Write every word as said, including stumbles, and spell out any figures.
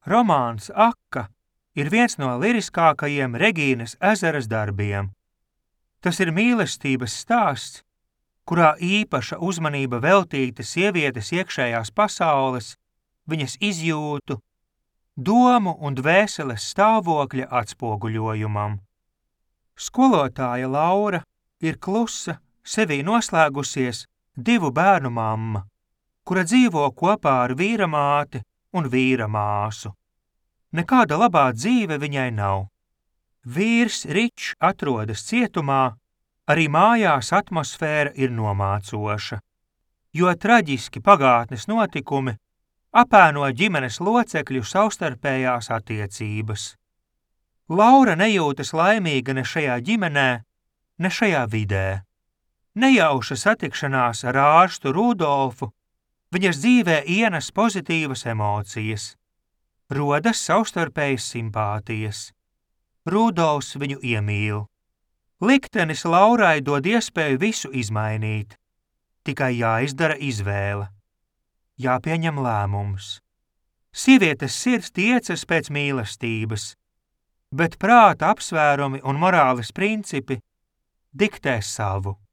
Romāns Akka ir viens no liriskākajiem Regīnas Ezeras darbiem. Tas ir mīlestības stāsts, kurā īpaša uzmanība veltīta sievietes iekšējās pasaules, viņas izjūtu, domu un dvēseles stāvokļa atspoguļojumam. Skolotāja Laura ir klusa, sevī noslēgusies divu bērnu mamma, kura dzīvo kopā ar vīra māti un vīra māsu. Nekāda labā dzīve viņai nav. Vīrs Ričs atrodas cietumā, arī mājās atmosfēra ir nomācoša, jo traģiski pagātnes notikumi apēno ģimenes locekļu savstarpējās attiecības. Laura nejūtas laimīga ne šajā ģimenē, ne šajā vidē. Nejauša satikšanās ar ārstu Rudolfu viņas dzīvē ienes pozitīvas emocijas. Rodas savstarpējas simpātijas. Rudolfs viņu iemīl. Liktenis Laurai dod iespēju visu izmainīt. Tikai jāizdara izvēle. Jāpieņem lēmums. Sievietes sirds tiecas pēc mīlestības, bet prāta apsvērumi un morāles principi diktē savu.